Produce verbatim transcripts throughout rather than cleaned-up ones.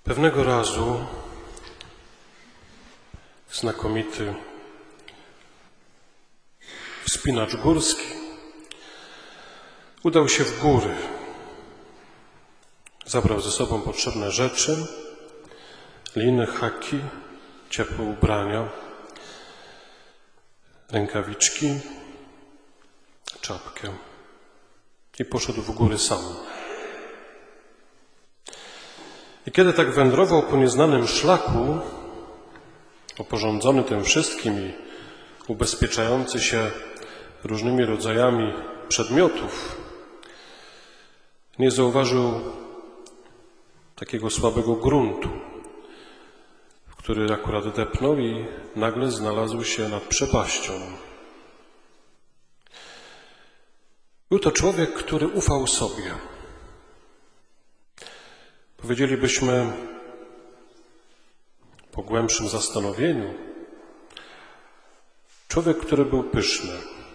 Pewnego razu znakomity wspinacz górski udał się w góry. Zabrał ze sobą potrzebne rzeczy, liny, haki, ciepłe ubrania, rękawiczki, czapkę i poszedł w góry sam. I kiedy tak wędrował po nieznanym szlaku, oporządzony tym wszystkim i ubezpieczający się różnymi rodzajami przedmiotów, nie zauważył takiego słabego gruntu, w który akurat depnął i nagle znalazł się nad przepaścią. Był to człowiek, który ufał sobie. Powiedzielibyśmy po głębszym zastanowieniu, człowiek, który był pyszny.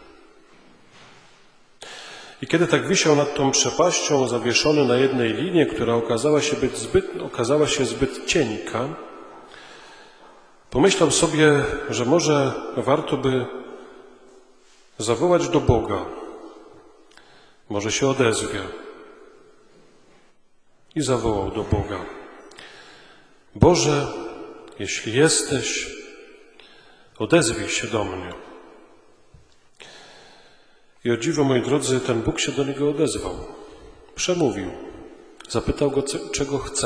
I kiedy tak wisiał nad tą przepaścią, zawieszony na jednej linie, która okazała się być zbyt, okazała się zbyt cienka, pomyślał sobie, że może warto by zawołać do Boga. Może się odezwie. I zawołał do Boga: Boże, jeśli jesteś, odezwij się do mnie. I o dziwo, moi drodzy, ten Bóg się do niego odezwał. Przemówił. Zapytał go, czego chce.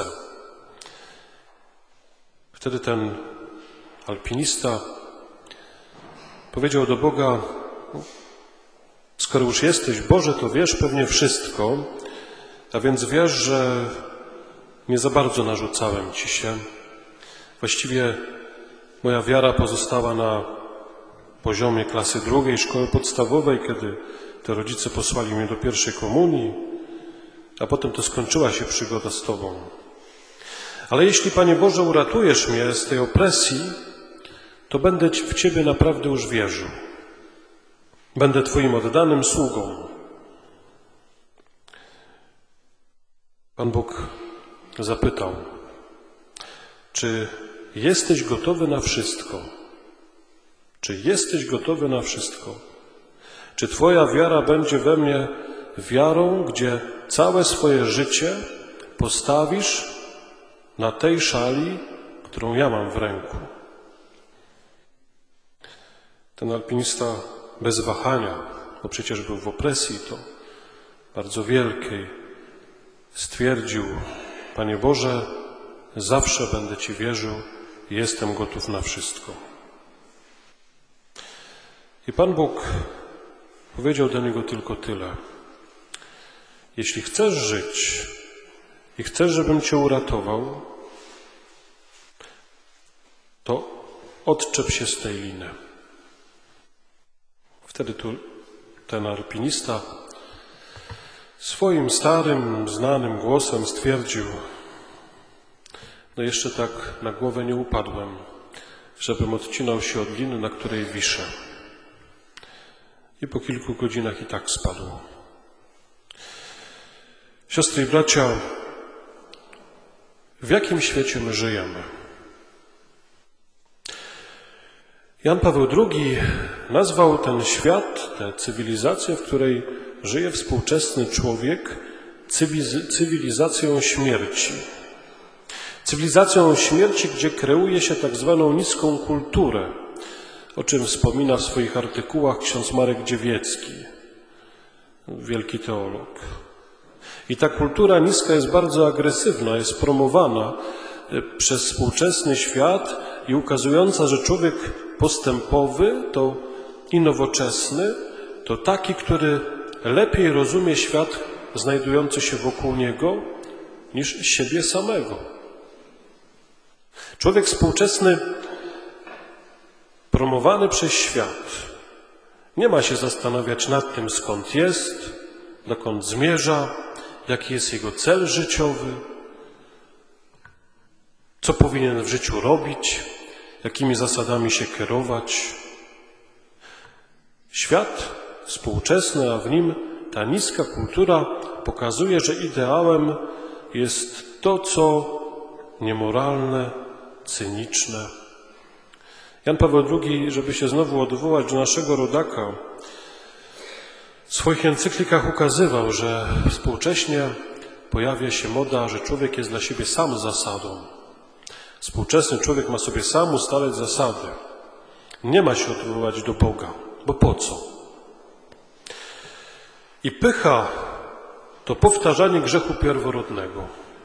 Wtedy ten alpinista powiedział do Boga: skoro już jesteś, Boże, to wiesz pewnie wszystko, a więc wiesz, że nie za bardzo narzucałem Ci się. Właściwie moja wiara pozostała na poziomie klasy drugiej szkoły podstawowej, kiedy te rodzice posłali mnie do pierwszej komunii, a potem to skończyła się przygoda z Tobą. Ale jeśli, Panie Boże, uratujesz mnie z tej opresji, to będę w Ciebie naprawdę już wierzył. Będę Twoim oddanym sługą. Pan Bóg zapytał: czy jesteś gotowy na wszystko? Czy jesteś gotowy na wszystko? Czy Twoja wiara będzie we mnie wiarą, gdzie całe swoje życie postawisz na tej szali, którą ja mam w ręku? Ten alpinista bez wahania, bo przecież był w opresji to bardzo wielkiej, stwierdził: Panie Boże, zawsze będę Ci wierzył i jestem gotów na wszystko. I Pan Bóg powiedział do niego tylko tyle: jeśli chcesz żyć i chcesz, żebym Cię uratował, to odczep się z tej liny. Wtedy tu ten alpinista swoim starym, znanym głosem stwierdził: no jeszcze tak na głowę nie upadłem, żebym odcinał się od liny, na której wiszę. I po kilku godzinach i tak spadł. Siostry i bracia, w jakim świecie my żyjemy? Jan Paweł drugi nazwał ten świat, tę cywilizację, w której żyje współczesny człowiek, cywilizacją śmierci. Cywilizacją śmierci, gdzie kreuje się tak zwaną niską kulturę, o czym wspomina w swoich artykułach ksiądz Marek Dziewiecki, wielki teolog. I ta kultura niska jest bardzo agresywna, jest promowana przez współczesny świat i ukazująca, że człowiek postępowy to i nowoczesny to taki, który lepiej rozumie świat znajdujący się wokół niego niż siebie samego. Człowiek współczesny promowany przez świat nie ma się zastanawiać nad tym, skąd jest, dokąd zmierza, jaki jest jego cel życiowy, co powinien w życiu robić, jakimi zasadami się kierować. Świat współczesny, a w nim ta niska kultura pokazuje, że ideałem jest to, co niemoralne, cyniczne. Jan Paweł drugi, żeby się znowu odwołać do naszego rodaka, w swoich encyklikach ukazywał, że współcześnie pojawia się moda, że człowiek jest dla siebie sam zasadą. Współczesny człowiek ma sobie sam ustalać zasady. Nie ma się odwoływać do Boga, bo po co? I pycha to powtarzanie grzechu pierworodnego.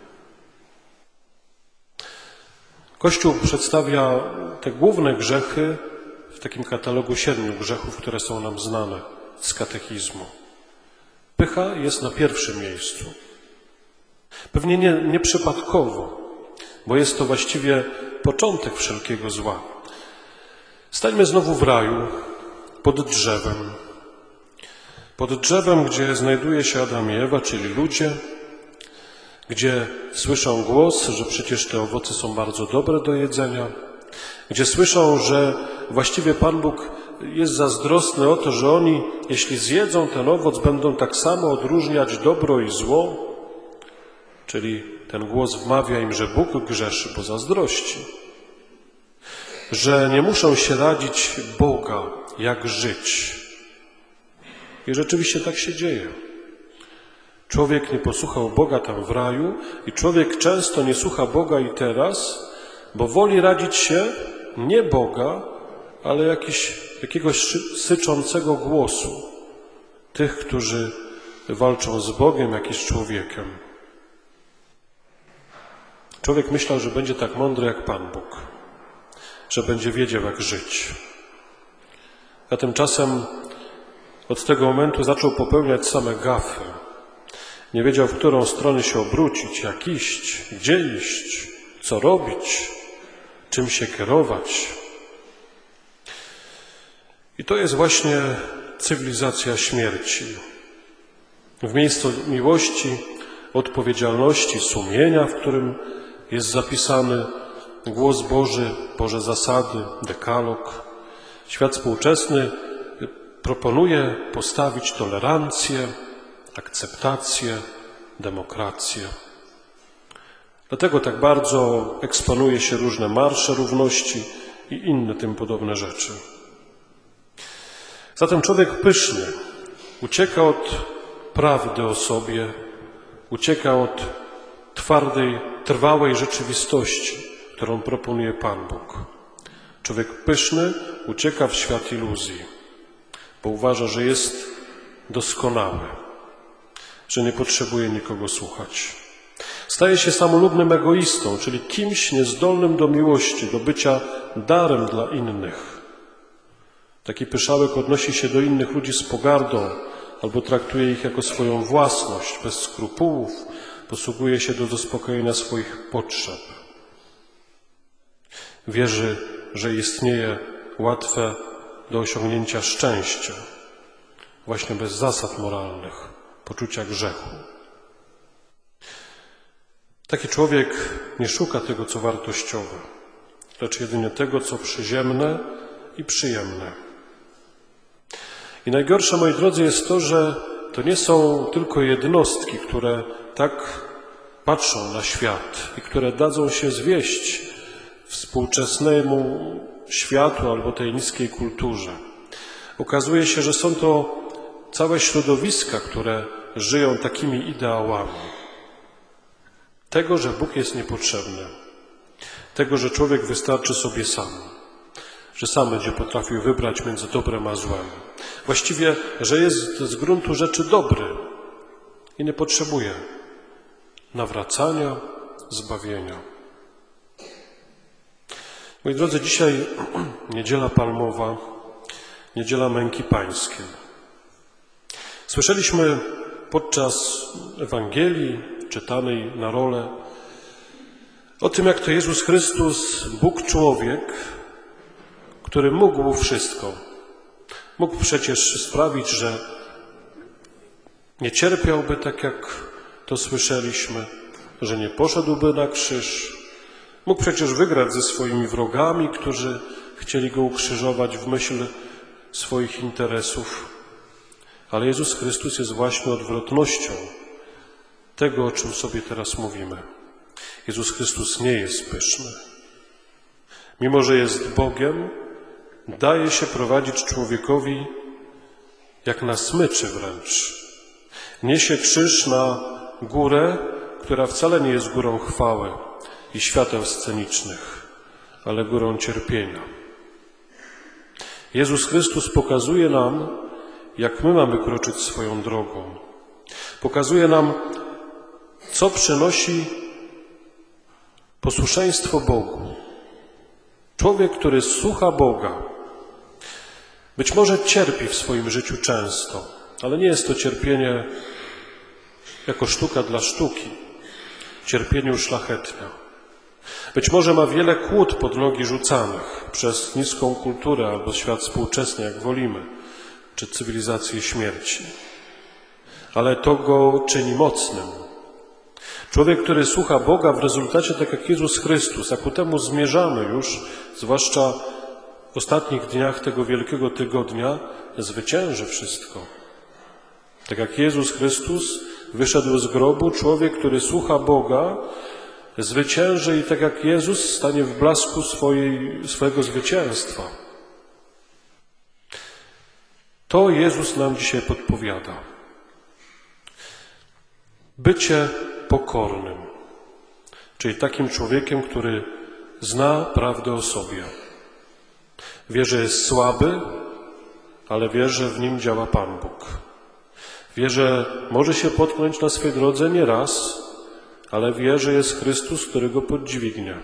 Kościół przedstawia te główne grzechy w takim katalogu siedmiu grzechów, które są nam znane z katechizmu. Pycha jest na pierwszym miejscu. Pewnie nie, nie przypadkowo, bo jest to właściwie początek wszelkiego zła. Stańmy znowu w raju, pod drzewem. Pod drzewem, gdzie znajduje się Adam i Ewa, czyli ludzie, gdzie słyszą głos, że przecież te owoce są bardzo dobre do jedzenia, gdzie słyszą, że właściwie Pan Bóg jest zazdrosny o to, że oni, jeśli zjedzą ten owoc, będą tak samo odróżniać dobro i zło, czyli ten głos wmawia im, że Bóg grzeszy, bo zazdrości, że nie muszą się radzić Boga, jak żyć. I rzeczywiście tak się dzieje. Człowiek nie posłuchał Boga tam w raju i człowiek często nie słucha Boga i teraz, bo woli radzić się nie Boga, ale jakiś, jakiegoś syczącego głosu tych, którzy walczą z Bogiem, jak i z człowiekiem. Człowiek myślał, że będzie tak mądry jak Pan Bóg, że będzie wiedział, jak żyć. A tymczasem od tego momentu zaczął popełniać same gafy. Nie wiedział, w którą stronę się obrócić, jak iść, gdzie iść, co robić, czym się kierować. I to jest właśnie cywilizacja śmierci. W miejscu miłości, odpowiedzialności, sumienia, w którym jest zapisany głos Boży, Boże zasady, dekalog, świat współczesny proponuje postawić tolerancję, akceptację, demokrację. Dlatego tak bardzo eksponuje się różne marsze równości i inne tym podobne rzeczy. Zatem człowiek pyszny ucieka od prawdy o sobie, ucieka od twardej, trwałej rzeczywistości, którą proponuje Pan Bóg. Człowiek pyszny ucieka w świat iluzji, bo uważa, że jest doskonały, że nie potrzebuje nikogo słuchać. Staje się samolubnym egoistą, czyli kimś niezdolnym do miłości, do bycia darem dla innych. Taki pyszałek odnosi się do innych ludzi z pogardą albo traktuje ich jako swoją własność, bez skrupułów, posługuje się do zaspokojenia swoich potrzeb. Wierzy, że istnieje łatwe do osiągnięcia szczęście, właśnie bez zasad moralnych, poczucia grzechu. Taki człowiek nie szuka tego, co wartościowe, lecz jedynie tego, co przyziemne i przyjemne. I najgorsze, moi drodzy, jest to, że to nie są tylko jednostki, które tak patrzą na świat i które dadzą się zwieść współczesnemu światu albo tej niskiej kulturze. Okazuje się, że są to całe środowiska, które żyją takimi ideałami. Tego, że Bóg jest niepotrzebny. Tego, że człowiek wystarczy sobie sam. Że sam będzie potrafił wybrać między dobrem a złem. Właściwie, że jest z gruntu rzeczy dobry i nie potrzebuje nawracania, zbawienia. Moi drodzy, dzisiaj Niedziela Palmowa, Niedziela Męki Pańskiej. Słyszeliśmy podczas Ewangelii czytanej na rolę o tym, jak to Jezus Chrystus, Bóg człowiek, który mógł wszystko. Mógł przecież sprawić, że nie cierpiałby tak, jak to słyszeliśmy, że nie poszedłby na krzyż. Mógł przecież wygrać ze swoimi wrogami, którzy chcieli Go ukrzyżować w myśl swoich interesów. Ale Jezus Chrystus jest właśnie odwrotnością tego, o czym sobie teraz mówimy. Jezus Chrystus nie jest pyszny. Mimo że jest Bogiem, daje się prowadzić człowiekowi jak na smyczy wręcz. Niesie krzyż na górę, która wcale nie jest górą chwały i świateł scenicznych, ale górą cierpienia. Jezus Chrystus pokazuje nam, jak my mamy kroczyć swoją drogą. Pokazuje nam, co przynosi posłuszeństwo Bogu. Człowiek, który słucha Boga, być może cierpi w swoim życiu często, ale nie jest to cierpienie jako sztuka dla sztuki, cierpienie uszlachetnia. Być może ma wiele kłód pod nogi rzucanych przez niską kulturę albo świat współczesny, jak wolimy, czy cywilizację śmierci. Ale to go czyni mocnym. Człowiek, który słucha Boga, w rezultacie, tak jak Jezus Chrystus, a ku temu zmierzamy już, zwłaszcza w ostatnich dniach tego wielkiego tygodnia, zwycięży wszystko. Tak jak Jezus Chrystus wyszedł z grobu, człowiek, który słucha Boga, zwycięży i tak jak Jezus stanie w blasku swojej, swojego zwycięstwa. To Jezus nam dzisiaj podpowiada. Bycie pokornym, czyli takim człowiekiem, który zna prawdę o sobie. Wie, że jest słaby, ale wie, że w nim działa Pan Bóg. Wie, że może się potknąć na swej drodze nie raz, ale wie, że jest Chrystus, który go podźwignie.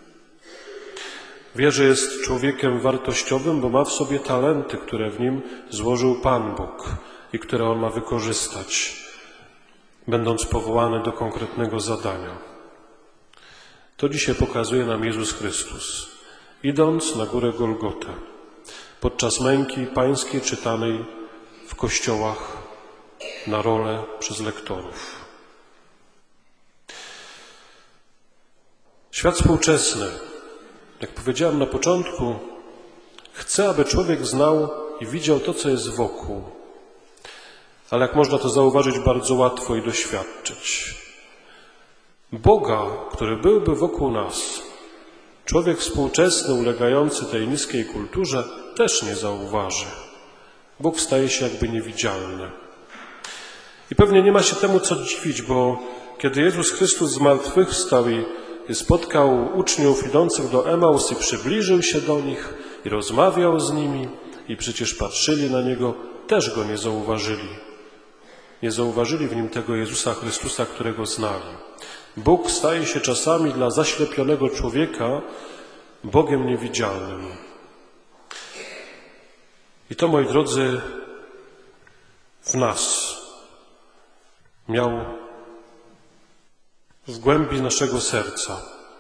Wie, że jest człowiekiem wartościowym, bo ma w sobie talenty, które w nim złożył Pan Bóg i które on ma wykorzystać, będąc powołany do konkretnego zadania. To dzisiaj pokazuje nam Jezus Chrystus, idąc na górę Golgotę, podczas męki pańskiej czytanej w kościołach na rolę przez lektorów. Świat współczesny, jak powiedziałem na początku, chce, aby człowiek znał i widział to, co jest wokół. Ale jak można to zauważyć, bardzo łatwo i doświadczyć. Boga, który byłby wokół nas, człowiek współczesny, ulegający tej niskiej kulturze, też nie zauważy. Bóg staje się jakby niewidzialny. I pewnie nie ma się temu co dziwić, bo kiedy Jezus Chrystus zmartwychwstał i spotkał uczniów idących do Emaus i przybliżył się do nich i rozmawiał z nimi i przecież patrzyli na Niego, też Go nie zauważyli. Nie zauważyli w Nim tego Jezusa Chrystusa, którego znali. Bóg staje się czasami dla zaślepionego człowieka Bogiem niewidzialnym. I to, moi drodzy, w nas miał w głębi naszego serca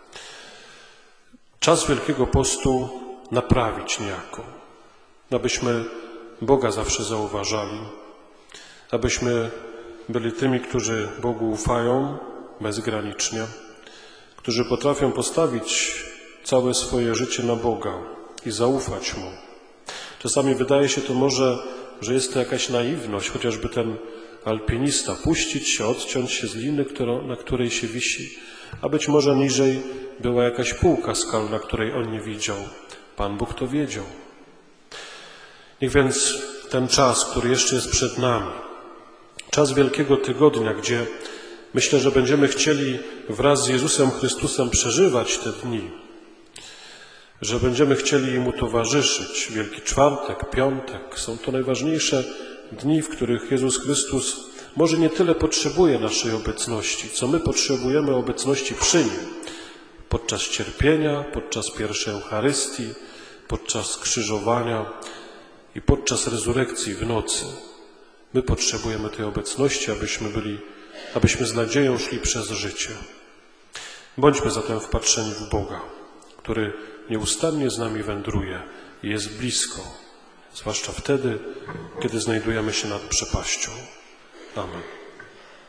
czas Wielkiego Postu naprawić niejako, abyśmy Boga zawsze zauważali, abyśmy byli tymi, którzy Bogu ufają bezgranicznie, którzy potrafią postawić całe swoje życie na Boga i zaufać Mu. Czasami wydaje się to może, że jest to jakaś naiwność, chociażby ten alpinista, puścić się, odciąć się z liny, na której się wisi, a być może niżej była jakaś półka skalna, której on nie widział. Pan Bóg to wiedział. Niech więc ten czas, który jeszcze jest przed nami, czas Wielkiego Tygodnia, gdzie myślę, że będziemy chcieli wraz z Jezusem Chrystusem przeżywać te dni, że będziemy chcieli Mu towarzyszyć. Wielki Czwartek, Piątek, są to najważniejsze dni, w których Jezus Chrystus może nie tyle potrzebuje naszej obecności, co my potrzebujemy obecności przy Nim. Podczas cierpienia, podczas pierwszej Eucharystii, podczas krzyżowania i podczas rezurekcji w nocy. My potrzebujemy tej obecności, abyśmy byli, abyśmy z nadzieją szli przez życie. Bądźmy zatem wpatrzeni w Boga, który nieustannie z nami wędruje i jest blisko, zwłaszcza wtedy, kiedy znajdujemy się nad przepaścią. Amen.